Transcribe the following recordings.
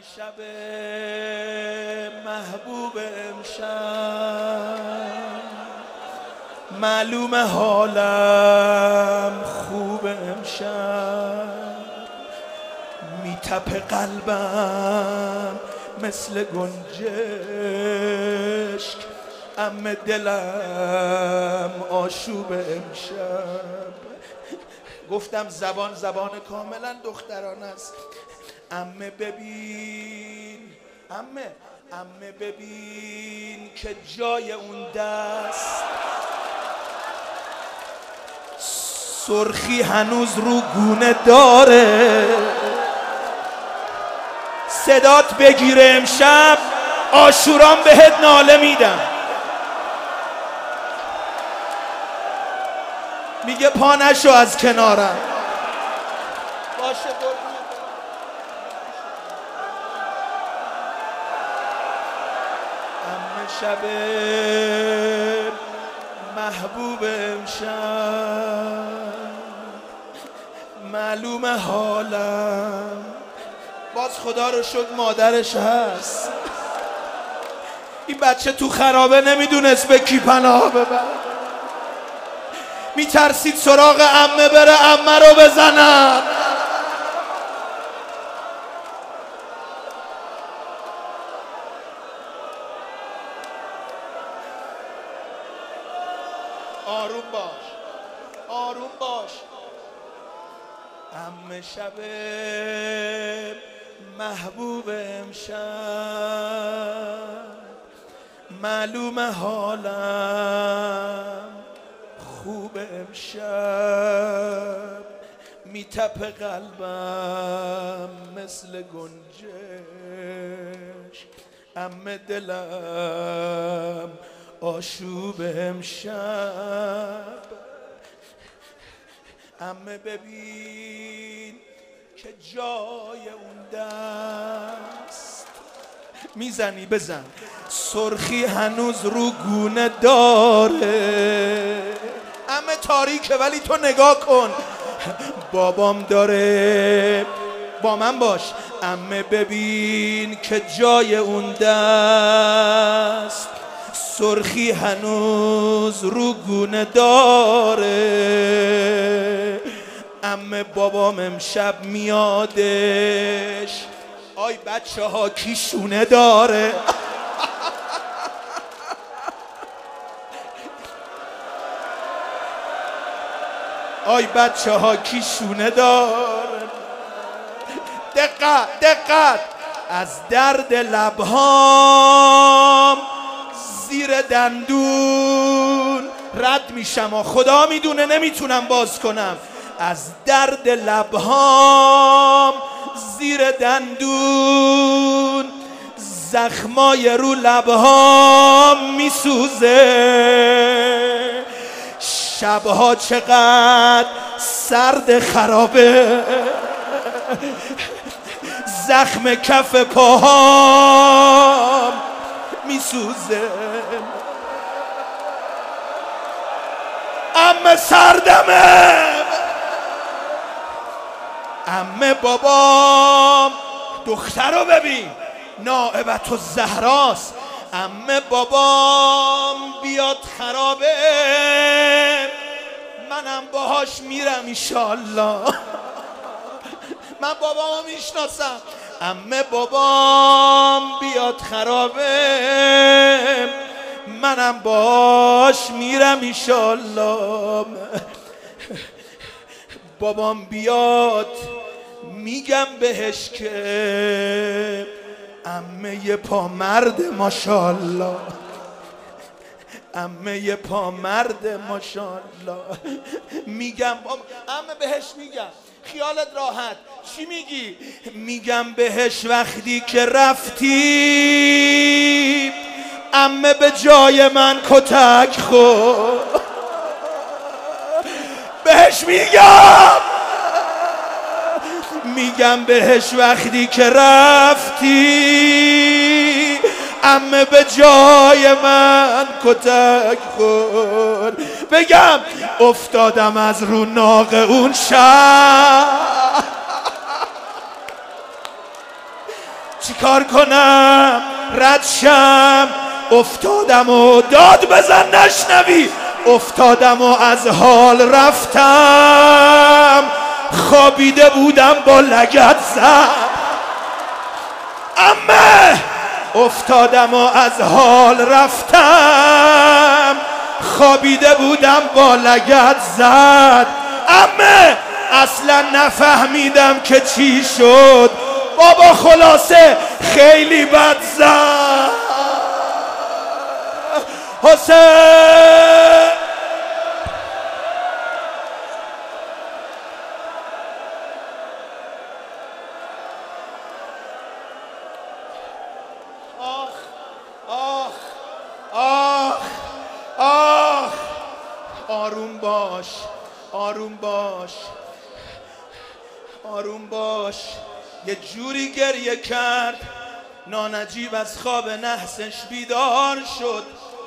شب محبوب امشب معلوم حالم خوب امشب میتپه قلبم مثل گنجشک ام دلم آشوب امشب. گفتم زبان کاملا دخترانه است. عمه ببین عمه ببین که جای اون دست سرخی هنوز رو گونه داره. صدات بگیره امشب عاشوران بهت ناله میدم. میگه پا نشو از کنارم. باشه عمه شب محبوب امشب معلوم حالم. باز خدا رو شکر مادرش هست. این بچه تو خرابه نمیدونست به کی پناه ببره. میترسید سراغ عمه بره عمه رو بزنن. آروم باش آروم باش. عمه شب محبوب امشب معلوم حالم خوب امشب میتپه قلبم مثل گنجش عمه دلم آشوب امشب. عمه ببین که جای اون دست میزنی بزن سرخی هنوز رو گونه داره. عمه تاریکه ولی تو نگاه کن. بابام داره با من باش. عمه ببین که جای اون دست سرخی هنوز رو گونه داره. عمه بابام امشب میادش. آی بچه ها کی شونه داره؟ آی بچه ها کی شونه داره؟ دقت از درد لبهام زیر دندون رد میشم و خدا میدونه نمیتونم باز کنم. از درد لبهام زیر دندون زخمای رو لبهام میسوزه. شبها چقدر سرد خرابه زخم کف پاهام میسوزه. عمه سردمه. عمه بابام دختر رو ببین نائبت الزهراست. عمه بابام بیاد خرابه منم باهاش میرم ایشالله. من بابامو میشناسم. عمه بابام بیاد خرابه منم باهاش میرم ایشالله. بابام بیاد میگم بهش که عمه پا مرد ماشاءالله. عمه پا مرد ماشاءالله. میگم عمه بهش میگم خیالت راحت. چی میگی؟ میگم بهش وقتی که رفتی عمه به جای من کتک خورد. بهش میگم بهش وقتی که رفتی عمه به جای من کتک خورد. بگم افتادم از رو ناق اون شب چیکار کنم رد شم؟ افتادم و داد بزن نشنوی. افتادم و از حال رفتم، خوابیده بودم با لگد زد. عمه افتادم و از حال رفتم، خوابیده بودم با لگد زد. عمه اصلا نفهمیدم که چی شد، بابا خلاصه خیلی بد زد. حسین آروم باش، آروم باش، آروم باش. یه جوری گریه کرد نانجیب از خواب نحسش بیدار شد.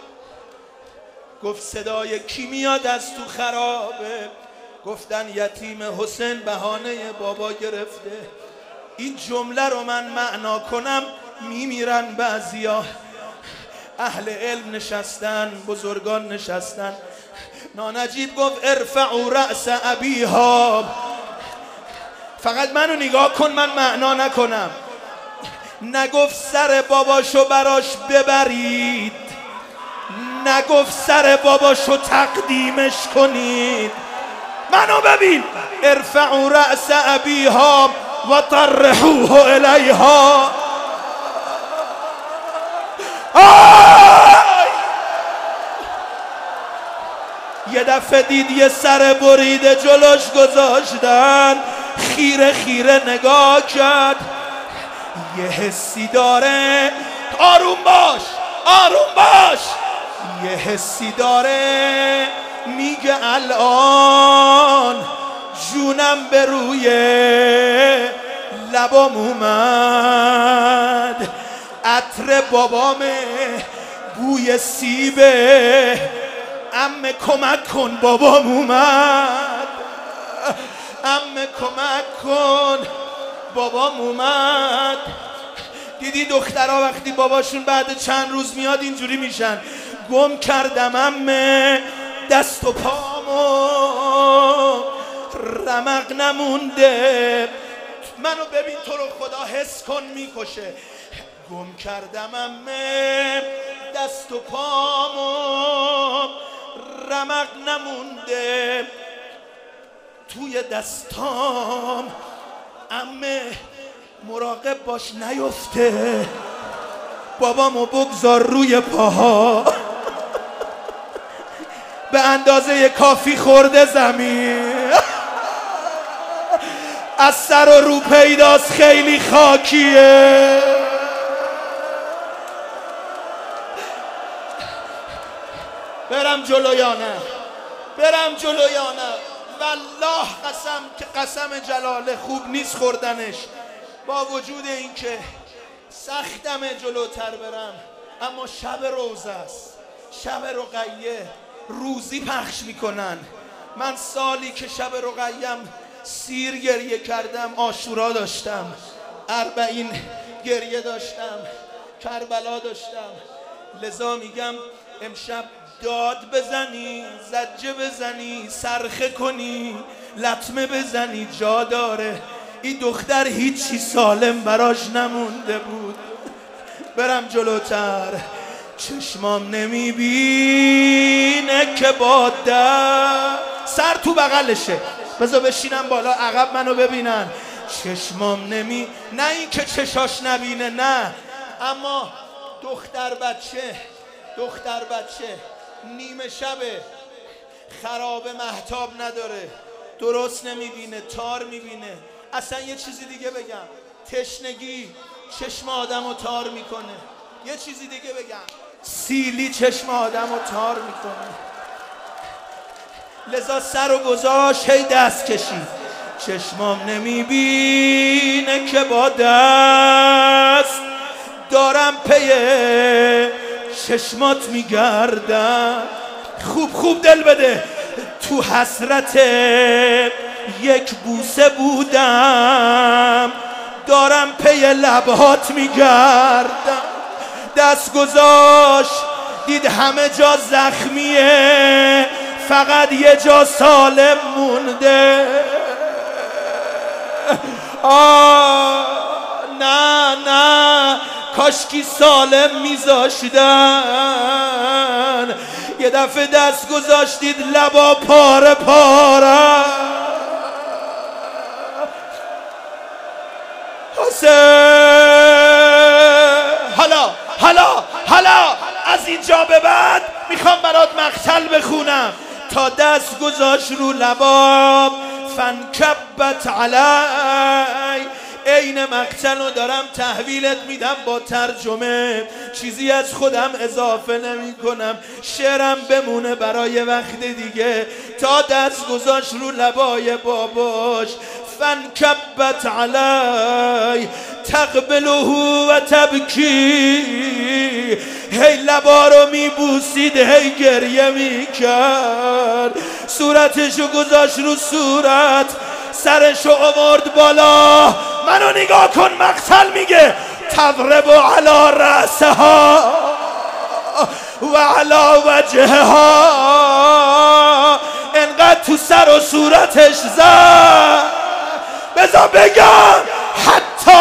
گفت صدای کی میاد از تو خرابه؟ گفتن یتیم حسین بهانه بابا گرفته. این جمله رو من معنا کنم میمیرن بعضیا. اهل علم نشستن، بزرگان نشستن. نانجیب گفت ارفعوا رأس ابیها. فقط منو نگاه کن، من معنا نکنم. نگفت سر باباشو براش ببرید، نگفت سر باباشو تقدیمش کنید. منو ببین. ارفعوا رأس ابیها و طرحوه الیها. یه دفعه دید یه سر بریده جلوش گذاشتن، خیره خیره نگاه کرد. یه حسی داره، آروم باش، آروم باش. یه حسی داره میگه الان جونم به روی لبام اومد. عطر بابامه، بوی سیبه. عمه کمک کن بابام اومد. عمه کمک کن بابام اومد. دیدی دخترها وقتی باباشون بعد چند روز میاد اینجوری میشن. گم کردم عمه دست و پامو، رمق نمونده. منو ببین تو رو خدا حس کن میکشه. گم کردم عمه دست و پامو، رمق نمونده توی دستام. عمه مراقب باش نیفته، بابامو بگذار روی پاها. به اندازه کافی خورده زمین، از سر و رو پیداست خیلی خاکیه. برم جلو یا نه؟ برم جلو یا نه؟ والله قسم که قسم جلاله خوب نیست خوردنش. با وجود اینکه سختمه جلوتر برم، اما شب روزه است، شب رقیه، روزی پخش میکنن. من سالی که شب رقیم سیر گریه کردم، عاشورا داشتم، 40 گریه داشتم، کربلا داشتم. لذا میگم امشب داد بزنی، زجه بزنی، صرخه کنی، لطمه بزنی، جا داره. این دختر هیچی سالم براش نمونده بود. برم جلوتر، چشمام نمیبینه که باده. سر تو بغلشه، بذار بشینم بالا عقب منو ببینن. چشمام نه این که چشاش نبینه، نه، اما دختر بچه نیمه شبه، خراب مهتاب نداره، درست نمیبینه، تار میبینه. اصلا یه چیزی دیگه بگم، تشنگی چشم آدمو تار میکنه. یه چیزی دیگه بگم، سیلی چشم آدمو تار میکنه. لذا سر و گذاشت هی دست کشید. چشمام نمیبینه که با دست دارم پی چشمات میگردم. خوب دل بده. تو حسرت یک بوسه بودم، دارم پی لبهات میگردم. دست گذاشت دید همه جا زخمیه، فقط یه جا سالم مونده. نه نه، کاشکی سالم میذاشتن. یه دفعه دست گذاشتید لبا پاره پاره. حسین حالا از اینجا به بعد میخوام برات مقتل بخونم. تا دست گذاشت رو لباب فانکبت علی. عین مقتل رو دارم تحویلت میدم با ترجمه، چیزی از خودم اضافه نمی کنم، شعرم بمونه برای وقت دیگه. تا دست گذاشت رو لبای باباش فانکبت علی تقبله و تبکی. هی لبا رو میبوسید، هی گریه میکرد. صورتشو گذاشت رو صورت، سرشو آورد بالا. منو نگاه کن، مقتل میگه تضرب علی رأسها و علی وجهها. انقدر تو سر و صورتش زد، بذار بگم حتی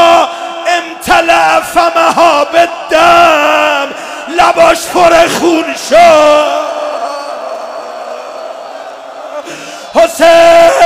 امتلأ فمها بالدم، لباش پر خون شد. حسین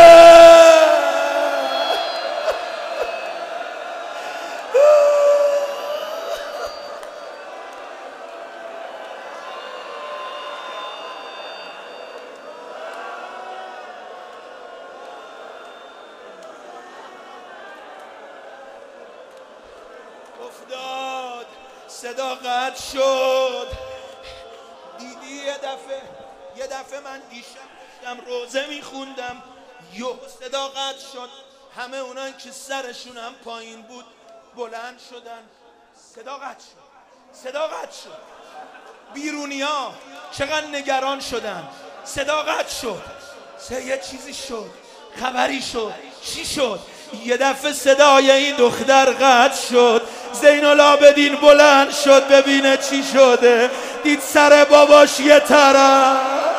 افتاد، صدا قطع شد. دیدی یه دفعه من دیشب داشتم روزه میخوندم، یهو صدا قطع شد. همه اونان که سرشون هم پایین بود بلند شدن. صدا قطع شد. بیرونیا چقدر نگران شدن. صدا قطع شد. یه چیزی شد، خبری شد. چی شد؟ یه دفعه صدای این دختر قطع شد. زین العابدین بلند شد ببینه چی شده. دید سر باباش یه طرف،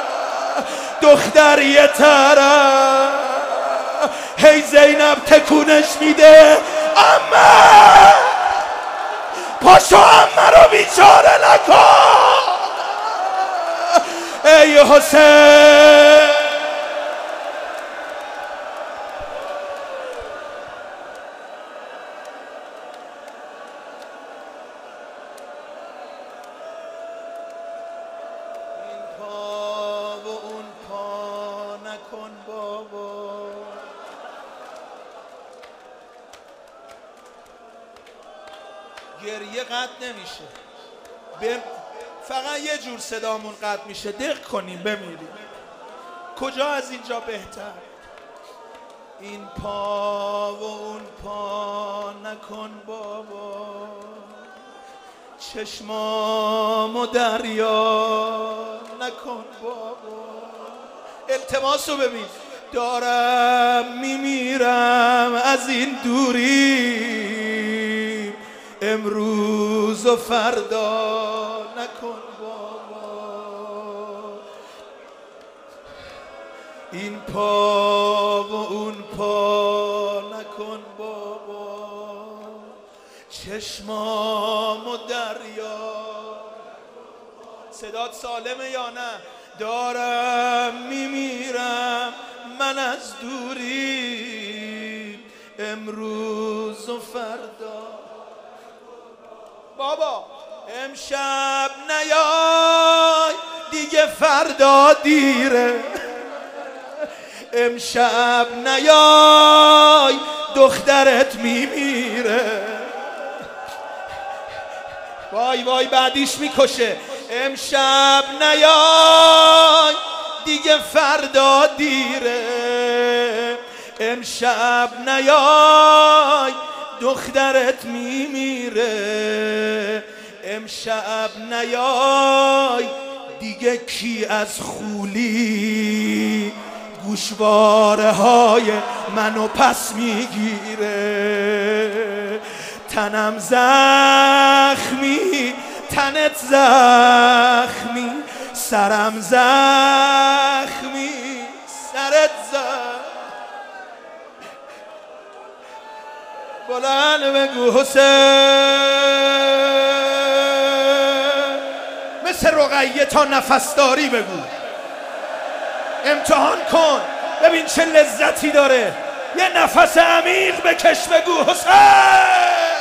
دختر یه طرف. هی زینب تکونش میده، امه پاشو امه رو بیچاره نکن. ای حسین گریه قطع نمیشه، فقط یه جور صدامون قطع میشه. دق کنیم بمیریم. کجا از اینجا بهتر؟ این پا و اون پا نکن بابا، چشمامو دریا نکن بابا. التماسو ببین، دارم میمیرم از این دوری، امروز و فردا نکن بابا. این پا و اون پا نکن بابا، چشمامو دریا. صدات سالمه یا نه؟ دارم میمیرم من از دوری، امروز و فردا. بابا امشب نیای دیگه فردا دیره، امشب نیای دخترت میمیره. وای وای بعدیش میکشه. امشب نیای دیگه فردا دیره، امشب نیای دخترت میمیره، امشب نیای دیگه کی از خولی گوشواره های منو پس میگیره. تنم زخمی، تنت زخمی، سرم زخمی، سرت زخمی. بلند بگو حسین، مثل رقیه تا نفس داری بگو، امتحان کن ببین چه لذتی داره. یه نفس عمیق بکش بگو حسین.